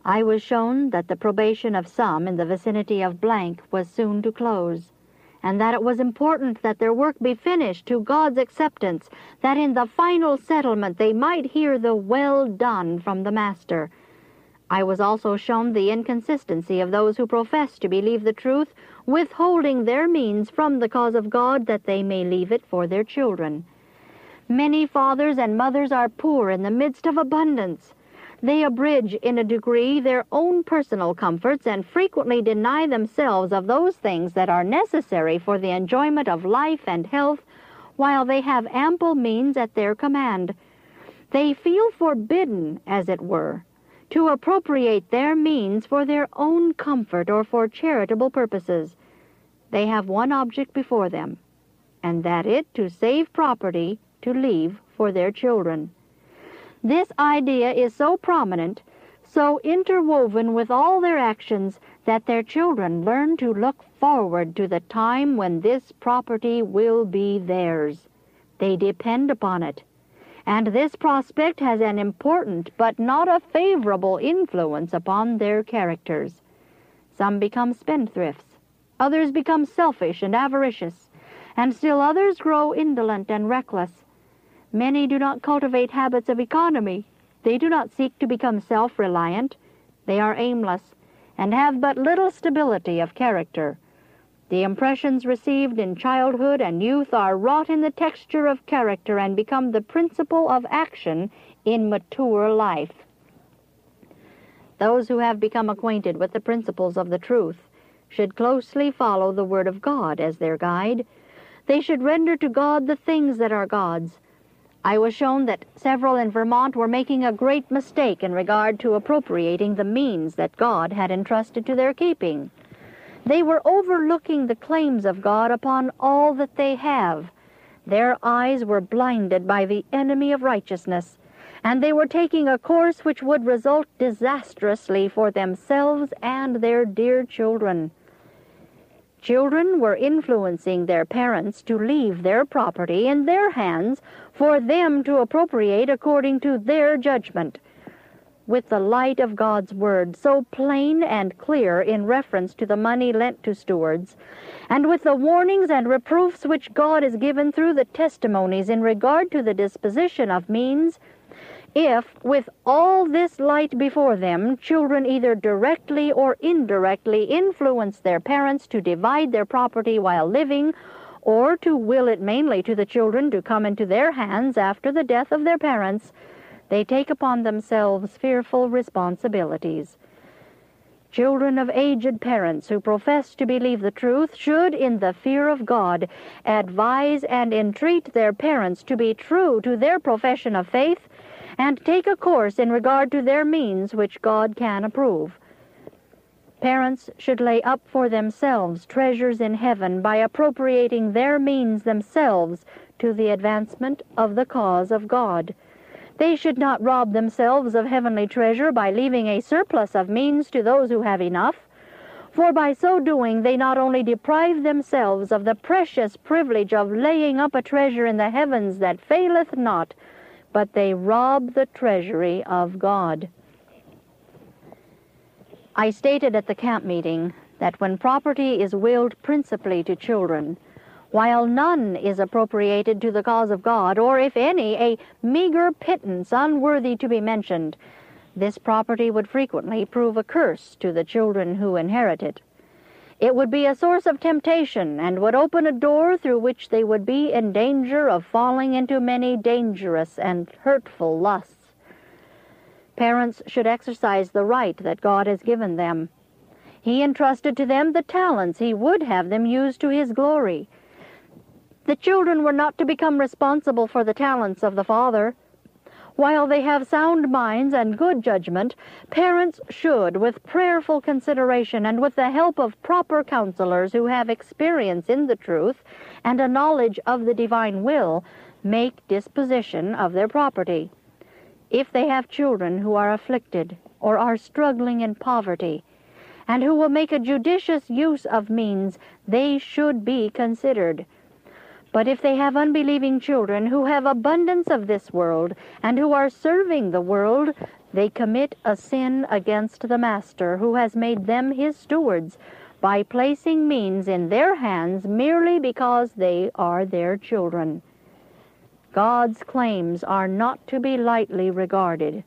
I was shown that the probation of some in the vicinity of blank was soon to close, and that it was important that their work be finished to God's acceptance, that in the final settlement they might hear the "well done" from the Master. I was also shown the inconsistency of those who profess to believe the truth, withholding their means from the cause of God that they may leave it for their children. Many fathers and mothers are poor in the midst of abundance. They abridge in a degree their own personal comforts and frequently deny themselves of those things that are necessary for the enjoyment of life and health, while they have ample means at their command. They feel forbidden, as it were, to appropriate their means for their own comfort or for charitable purposes. They have one object before them, and that it to save property to leave for their children. This idea is so prominent, so interwoven with all their actions, that their children learn to look forward to the time when this property will be theirs. They depend upon it, and this prospect has an important but not a favorable influence upon their characters. Some become spendthrifts, others become selfish and avaricious, and still others grow indolent and reckless. Many do not cultivate habits of economy. They do not seek to become self-reliant. They are aimless and have but little stability of character. The impressions received in childhood and youth are wrought in the texture of character and become the principle of action in mature life. Those who have become acquainted with the principles of the truth should closely follow the Word of God as their guide. They should render to God the things that are God's. I was shown that several in Vermont were making a great mistake in regard to appropriating the means that God had entrusted to their keeping. They were overlooking the claims of God upon all that they have. Their eyes were blinded by the enemy of righteousness, and they were taking a course which would result disastrously for themselves and their dear children. Children were influencing their parents to leave their property in their hands for them to appropriate according to their judgment. With the light of God's Word so plain and clear in reference to the money lent to stewards, and with the warnings and reproofs which God has given through the testimonies in regard to the disposition of means, if, with all this light before them, children either directly or indirectly influence their parents to divide their property while living, or to will it mainly to the children to come into their hands after the death of their parents, they take upon themselves fearful responsibilities. Children of aged parents who profess to believe the truth should, in the fear of God, advise and entreat their parents to be true to their profession of faith, and take a course in regard to their means which God can approve. Parents should lay up for themselves treasures in heaven by appropriating their means themselves to the advancement of the cause of God. They should not rob themselves of heavenly treasure by leaving a surplus of means to those who have enough, for by so doing they not only deprive themselves of the precious privilege of laying up a treasure in the heavens that faileth not, but they rob the treasury of God. I stated at the camp meeting that when property is willed principally to children, while none is appropriated to the cause of God, or if any, a meager pittance unworthy to be mentioned, this property would frequently prove a curse to the children who inherit it. It would be a source of temptation and would open a door through which they would be in danger of falling into many dangerous and hurtful lusts. Parents should exercise the right that God has given them. He entrusted to them the talents He would have them use to His glory. The children were not to become responsible for the talents of the Father. While they have sound minds and good judgment, parents should, with prayerful consideration and with the help of proper counselors who have experience in the truth and a knowledge of the divine will, make disposition of their property. If they have children who are afflicted or are struggling in poverty, and who will make a judicious use of means, they should be considered. But if they have unbelieving children who have abundance of this world, and who are serving the world, They commit a sin against the Master, who has made them his stewards, by placing means in their hands merely because they are their children. God's claims are not to be lightly regarded.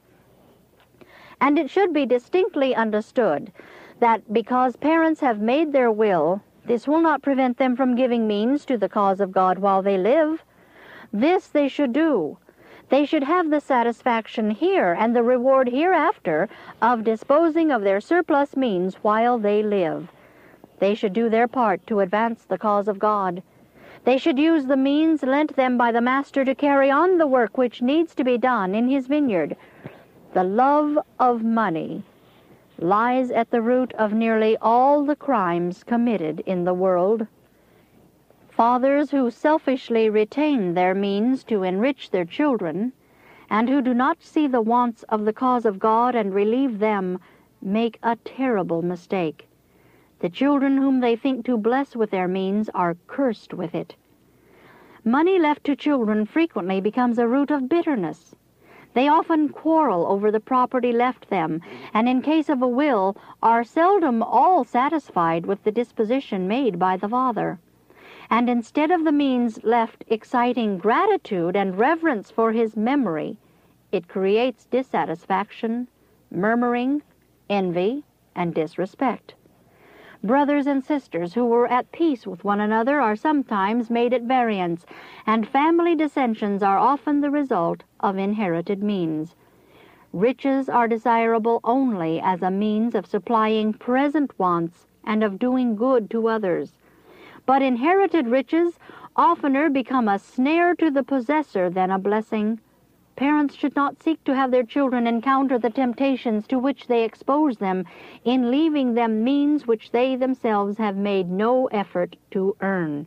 And it should be distinctly understood that because parents have made their will, this will not prevent them from giving means to the cause of God while they live. This they should do. They should have the satisfaction here and the reward hereafter of disposing of their surplus means while they live. They should do their part to advance the cause of God. They should use the means lent them by the Master to carry on the work which needs to be done in his vineyard. The love of money lies at the root of nearly all the crimes committed in the world. Fathers who selfishly retain their means to enrich their children, and who do not see the wants of the cause of God and relieve them, make a terrible mistake. The children whom they think to bless with their means are cursed with it. Money left to children frequently becomes a root of bitterness. They often quarrel over the property left them, and in case of a will, are seldom all satisfied with the disposition made by the father. And instead of the means left exciting gratitude and reverence for his memory, it creates dissatisfaction, murmuring, envy, and disrespect. Brothers and sisters who were at peace with one another are sometimes made at variance, and family dissensions are often the result of inherited means. Riches are desirable only as a means of supplying present wants and of doing good to others. But inherited riches oftener become a snare to the possessor than a blessing. Parents should not seek to have their children encounter the temptations to which they expose them in leaving them means which they themselves have made no effort to earn.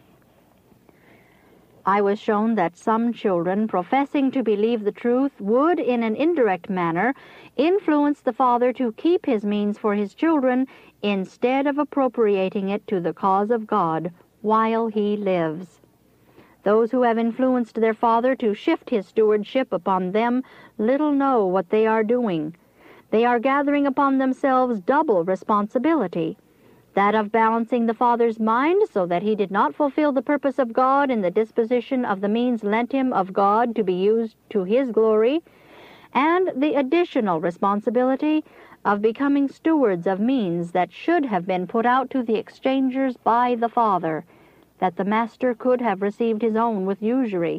I was shown that some children, professing to believe the truth, would, in an indirect manner, influence the father to keep his means for his children instead of appropriating it to the cause of God while he lives. Those who have influenced their father to shift his stewardship upon them little know what they are doing. They are gathering upon themselves double responsibility, that of balancing the father's mind so that he did not fulfill the purpose of God in the disposition of the means lent him of God to be used to his glory, and the additional responsibility of becoming stewards of means that should have been put out to the exchangers by the father, that the master could have received his own with usury.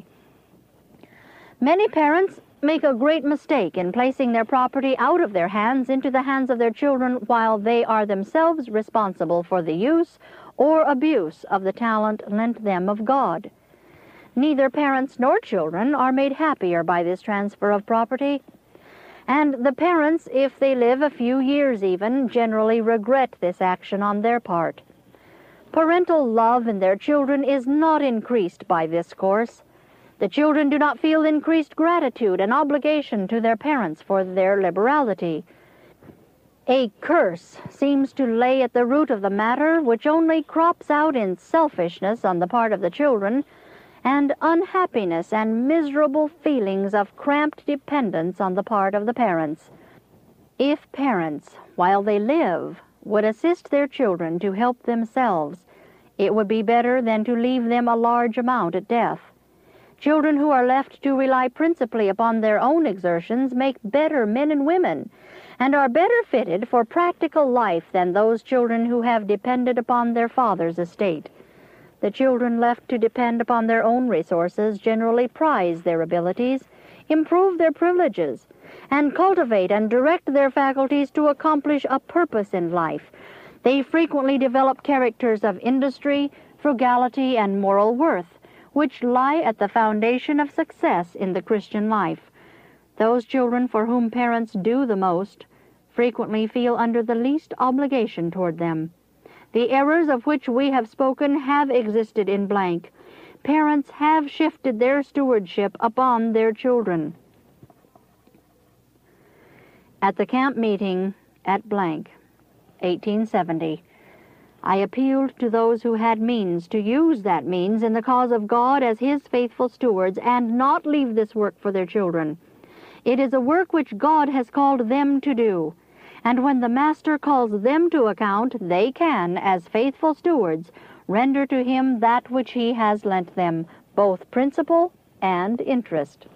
Many parents make a great mistake in placing their property out of their hands into the hands of their children while they are themselves responsible for the use or abuse of the talent lent them of God. Neither parents nor children are made happier by this transfer of property, and the parents, if they live a few years even, generally regret this action on their part. Parental love in their children is not increased by this course. The children do not feel increased gratitude and obligation to their parents for their liberality. A curse seems to lay at the root of the matter, which only crops out in selfishness on the part of the children, and unhappiness and miserable feelings of cramped dependence on the part of the parents. If parents, while they live, would assist their children to help themselves, it would be better than to leave them a large amount at death. Children who are left to rely principally upon their own exertions make better men and women, and are better fitted for practical life than those children who have depended upon their father's estate. The children left to depend upon their own resources generally prize their abilities, improve their privileges, and cultivate and direct their faculties to accomplish a purpose in life. They frequently develop characters of industry, frugality, and moral worth, which lie at the foundation of success in the Christian life. Those children for whom parents do the most frequently feel under the least obligation toward them. The errors of which we have spoken have existed in blank. Parents have shifted their stewardship upon their children. At the camp meeting at blank, 1870, I appealed to those who had means to use that means in the cause of God as His faithful stewards and not leave this work for their children. It is a work which God has called them to do. And when the Master calls them to account, they can, as faithful stewards, render to him that which he has lent them, both principal and interest.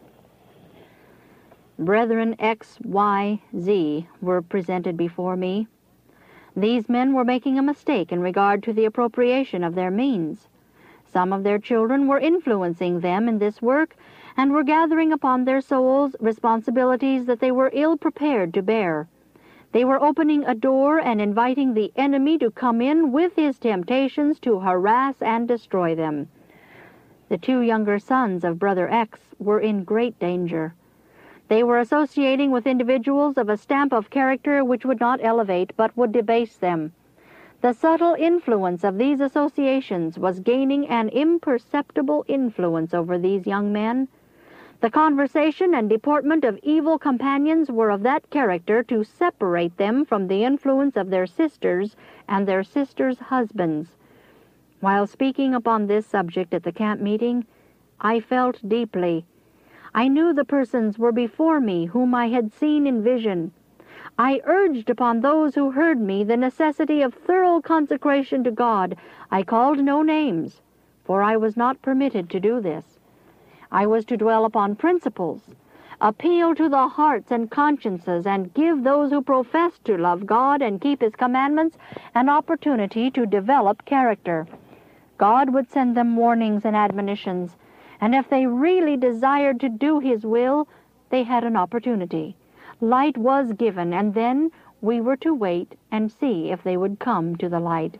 Brethren X, Y, Z were presented before me. These men were making a mistake in regard to the appropriation of their means. Some of their children were influencing them in this work, and were gathering upon their souls responsibilities that they were ill prepared to bear. They were opening a door and inviting the enemy to come in with his temptations to harass and destroy them. The two younger sons of Brother X were in great danger. They were associating with individuals of a stamp of character which would not elevate but would debase them. The subtle influence of these associations was gaining an imperceptible influence over these young men. The conversation and deportment of evil companions were of that character to separate them from the influence of their sisters and their sisters' husbands. While speaking upon this subject at the camp meeting, I felt deeply. I knew the persons were before me whom I had seen in vision. I urged upon those who heard me the necessity of thorough consecration to God. I called no names, for I was not permitted to do this. I was to dwell upon principles, appeal to the hearts and consciences, and give those who profess to love God and keep His commandments an opportunity to develop character. God would send them warnings and admonitions, and if they really desired to do His will, they had an opportunity. Light was given, and then we were to wait and see if they would come to the light.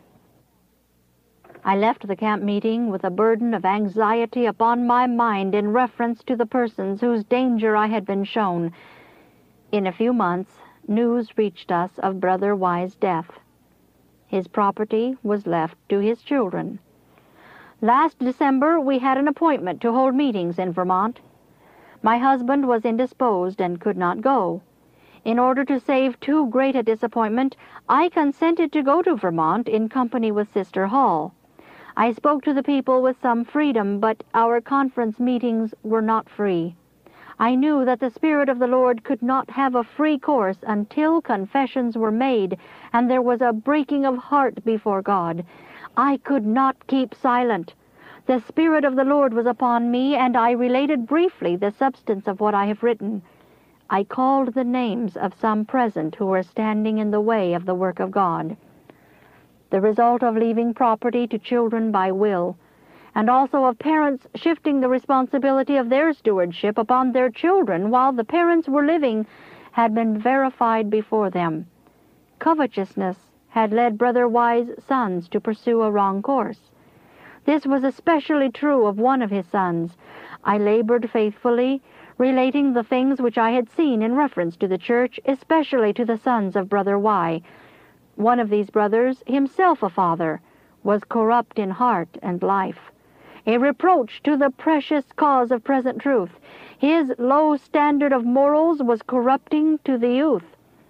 I left the camp meeting with a burden of anxiety upon my mind in reference to the persons whose danger I had been shown. In a few months, news reached us of Brother Y's death. His property was left to his children. Last December, we had an appointment to hold meetings in Vermont. My husband was indisposed and could not go. In order to save too great a disappointment, I consented to go to Vermont in company with Sister Hall. I spoke to the people with some freedom, but our conference meetings were not free. I knew that the Spirit of the Lord could not have a free course until confessions were made and there was a breaking of heart before God. I could not keep silent. The Spirit of the Lord was upon me, and I related briefly the substance of what I have written. I called the names of some present who were standing in the way of the work of God. The result of leaving property to children by will, and also of parents shifting the responsibility of their stewardship upon their children while the parents were living, had been verified before them. Covetousness had led Brother Y's sons to pursue a wrong course. This was especially true of one of his sons. I labored faithfully, relating the things which I had seen in reference to the church, especially to the sons of Brother Y. One of these brothers, himself a father, was corrupt in heart and life, a reproach to the precious cause of present truth. His low standard of morals was corrupting to the youth.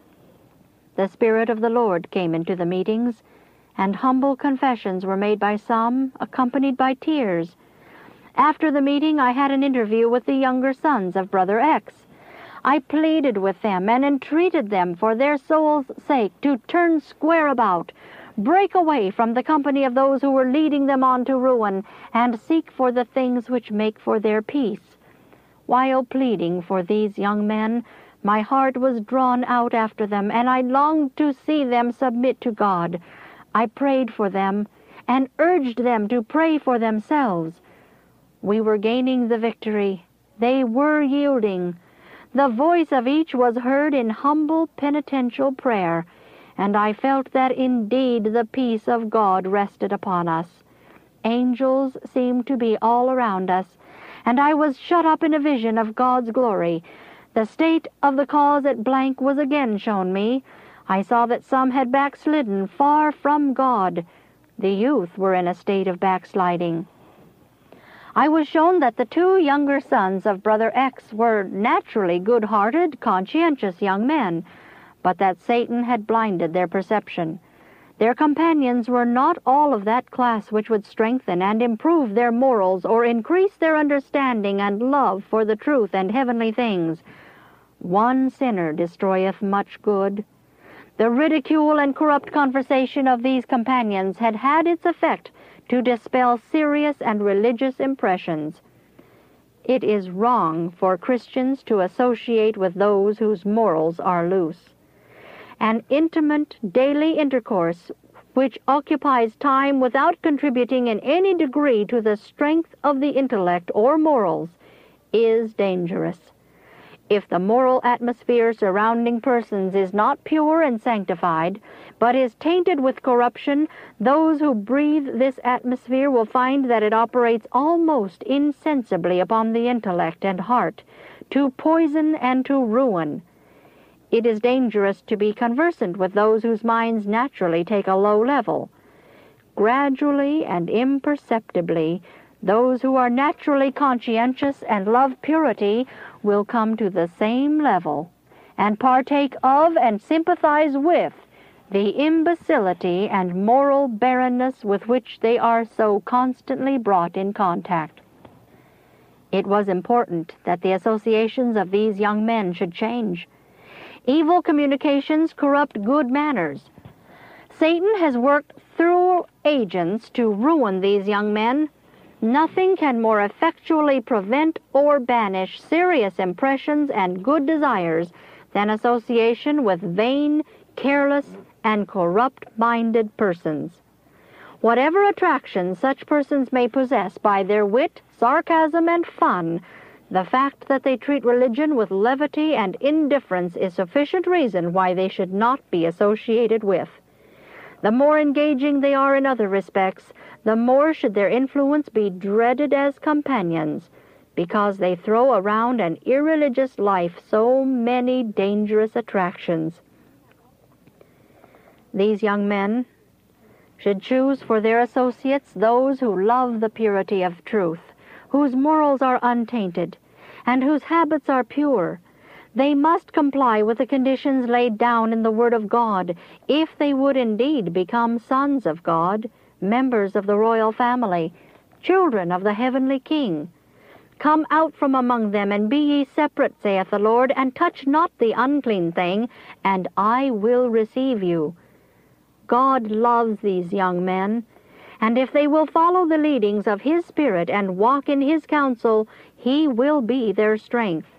The Spirit of the Lord came into the meetings, and humble confessions were made by some, accompanied by tears. After the meeting, I had an interview with the younger sons of Brother X. I pleaded with them and entreated them for their souls' sake to turn square about, break away from the company of those who were leading them on to ruin, and seek for the things which make for their peace. While pleading for these young men, my heart was drawn out after them, and I longed to see them submit to God. I prayed for them and urged them to pray for themselves. We were gaining the victory. They were yielding. The voice of each was heard in humble penitential prayer, and I felt that indeed the peace of God rested upon us. Angels seemed to be all around us, and I was shut up in a vision of God's glory. The state of the cause at blank was again shown me. I saw that some had backslidden far from God. The youth were in a state of backsliding. I was shown that the two younger sons of Brother X were naturally good-hearted, conscientious young men, but that Satan had blinded their perception. Their companions were not all of that class which would strengthen and improve their morals or increase their understanding and love for the truth and heavenly things. One sinner destroyeth much good. The ridicule and corrupt conversation of these companions had had its effect to dispel serious and religious impressions. It is wrong for Christians to associate with those whose morals are loose. An intimate daily intercourse which occupies time without contributing in any degree to the strength of the intellect or morals is dangerous. If the moral atmosphere surrounding persons is not pure and sanctified, but is tainted with corruption, those who breathe this atmosphere will find that it operates almost insensibly upon the intellect and heart, to poison and to ruin. It is dangerous to be conversant with those whose minds naturally take a low level. Gradually and imperceptibly, those who are naturally conscientious and love purity will come to the same level and partake of and sympathize with the imbecility and moral barrenness with which they are so constantly brought in contact. It was important that the associations of these young men should change. Evil communications corrupt good manners. Satan has worked through agents to ruin these young men. Nothing can more effectually prevent or banish serious impressions and good desires than association with vain, careless, and corrupt-minded persons. Whatever attractions such persons may possess by their wit, sarcasm, and fun, the fact that they treat religion with levity and indifference is sufficient reason why they should not be associated with. The more engaging they are in other respects, the more should their influence be dreaded as companions, because they throw around an irreligious life so many dangerous attractions. These young men should choose for their associates those who love the purity of truth, whose morals are untainted, and whose habits are pure. They must comply with the conditions laid down in the Word of God, if they would indeed become sons of God, members of the royal family, children of the heavenly King. Come out from among them, and be ye separate, saith the Lord, and touch not the unclean thing, and I will receive you. God loves these young men, and if they will follow the leadings of His Spirit and walk in His counsel, He will be their strength.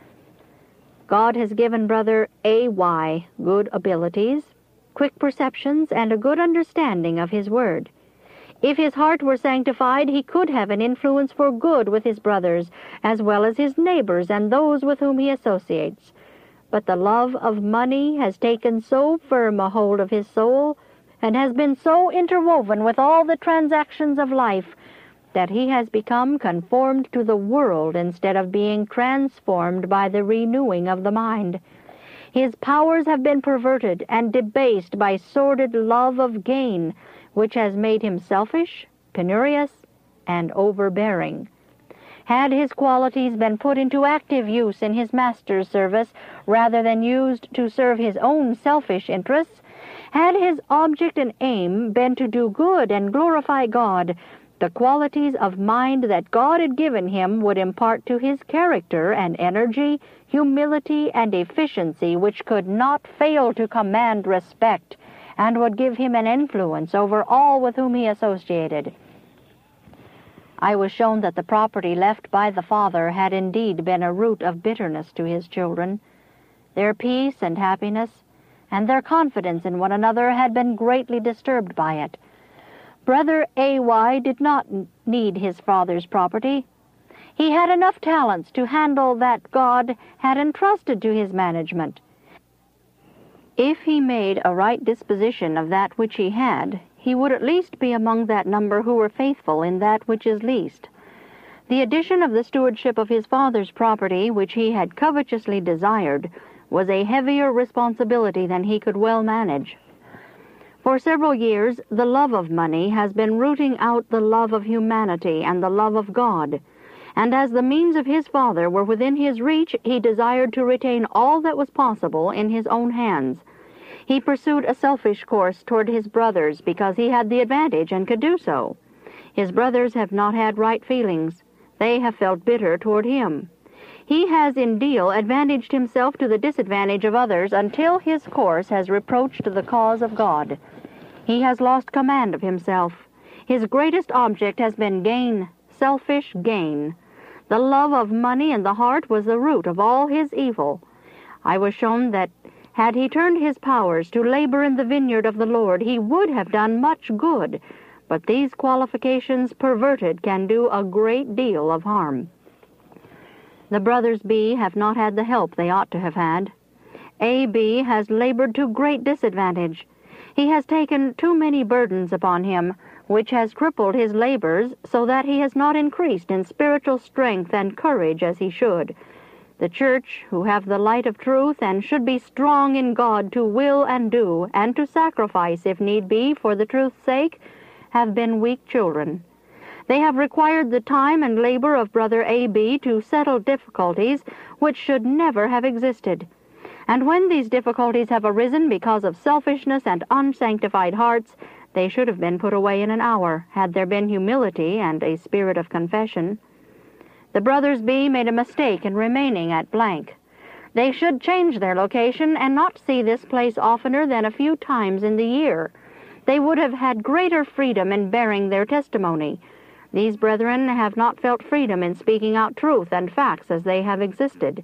God has given Brother A.Y. good abilities, quick perceptions, and a good understanding of His Word. If his heart were sanctified, he could have an influence for good with his brothers, as well as his neighbors and those with whom he associates. But the love of money has taken so firm a hold of his soul, and has been so interwoven with all the transactions of life, that he has become conformed to the world instead of being transformed by the renewing of the mind. His powers have been perverted and debased by sordid love of gain, which has made him selfish, penurious, and overbearing. Had his qualities been put into active use in his master's service, rather than used to serve his own selfish interests, had his object and aim been to do good and glorify God, the qualities of mind that God had given him would impart to his character an energy, humility, and efficiency which could not fail to command respect, and would give him an influence over all with whom he associated. I was shown that the property left by the father had indeed been a root of bitterness to his children. Their peace and happiness, and their confidence in one another had been greatly disturbed by it. Brother A.Y. did not need his father's property. He had enough talents to handle that God had entrusted to his management. If he made a right disposition of that which he had, he would at least be among that number who were faithful in that which is least. The addition of the stewardship of his father's property, which he had covetously desired, was a heavier responsibility than he could well manage. For several years, the love of money has been rooting out the love of humanity and the love of God, and as the means of his father were within his reach, he desired to retain all that was possible in his own hands. He pursued a selfish course toward his brothers because he had the advantage and could do so. His brothers have not had right feelings. They have felt bitter toward him. He has in deal advantaged himself to the disadvantage of others until his course has reproached the cause of God. He has lost command of himself. His greatest object has been gain, selfish gain. The love of money in the heart was the root of all his evil. I was shown that had he turned his powers to labor in the vineyard of the Lord, he would have done much good, but these qualifications perverted can do a great deal of harm. The brothers B have not had the help they ought to have had. A.B. has labored to great disadvantage. He has taken too many burdens upon him, which has crippled his labors so that he has not increased in spiritual strength and courage as he should. The church, who have the light of truth and should be strong in God to will and do, and to sacrifice if need be for the truth's sake, have been weak children. They have required the time and labor of Brother A.B. to settle difficulties which should never have existed. And when these difficulties have arisen because of selfishness and unsanctified hearts, they should have been put away in an hour, had there been humility and a spirit of confession. The brothers B made a mistake in remaining at blank. They should change their location and not see this place oftener than a few times in the year. They would have had greater freedom in bearing their testimony. These brethren have not felt freedom in speaking out truth and facts as they have existed.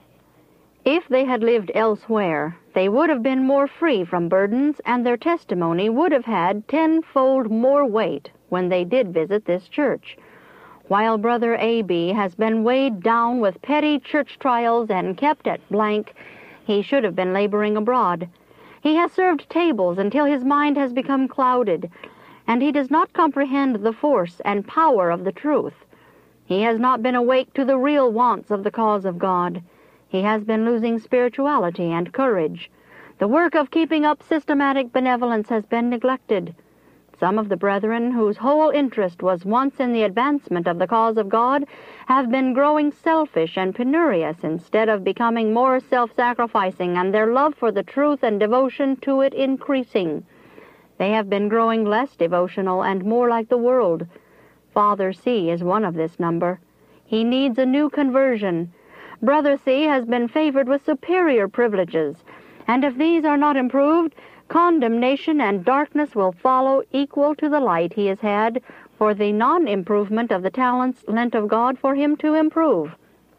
If they had lived elsewhere, they would have been more free from burdens, and their testimony would have had tenfold more weight when they did visit this church. While Brother A.B. has been weighed down with petty church trials and kept at blank, he should have been laboring abroad. He has served tables until his mind has become clouded, and he does not comprehend the force and power of the truth. He has not been awake to the real wants of the cause of God. He has been losing spirituality and courage. The work of keeping up systematic benevolence has been neglected. Some of the brethren, whose whole interest was once in the advancement of the cause of God, have been growing selfish and penurious instead of becoming more self-sacrificing, and their love for the truth and devotion to it increasing. They have been growing less devotional and more like the world. Father C is one of this number. He needs a new conversion. Brother C has been favored with superior privileges, and if these are not improved, condemnation and darkness will follow equal to the light he has had for the non-improvement of the talents lent of God for him to improve.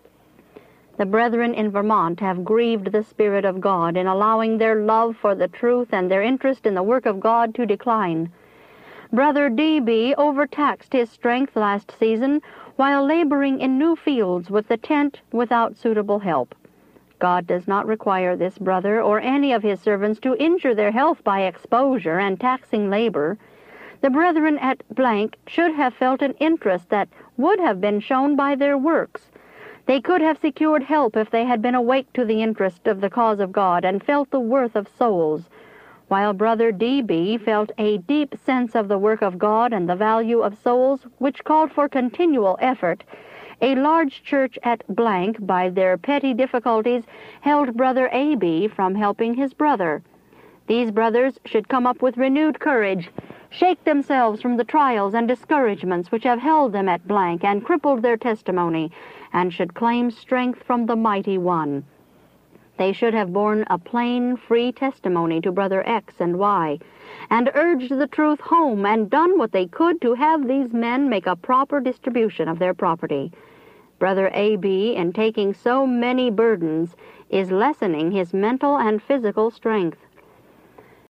The brethren in Vermont have grieved the Spirit of God in allowing their love for the truth and their interest in the work of God to decline. Brother D.B. overtaxed his strength last season while laboring in new fields with the tent without suitable help. God does not require this brother or any of his servants to injure their health by exposure and taxing labor. The brethren at blank should have felt an interest that would have been shown by their works. They could have secured help if they had been awake to the interest of the cause of God and felt the worth of souls, while Brother D.B. felt a deep sense of the work of God and the value of souls, which called for continual effort. A large church at blank, by their petty difficulties, held Brother A.B. from helping his brother. These brothers should come up with renewed courage, shake themselves from the trials and discouragements which have held them at blank and crippled their testimony, and should claim strength from the Mighty One. They should have borne a plain, free testimony to Brother X and Y, and urged the truth home and done what they could to have these men make a proper distribution of their property. Brother A.B., in taking so many burdens, is lessening his mental and physical strength.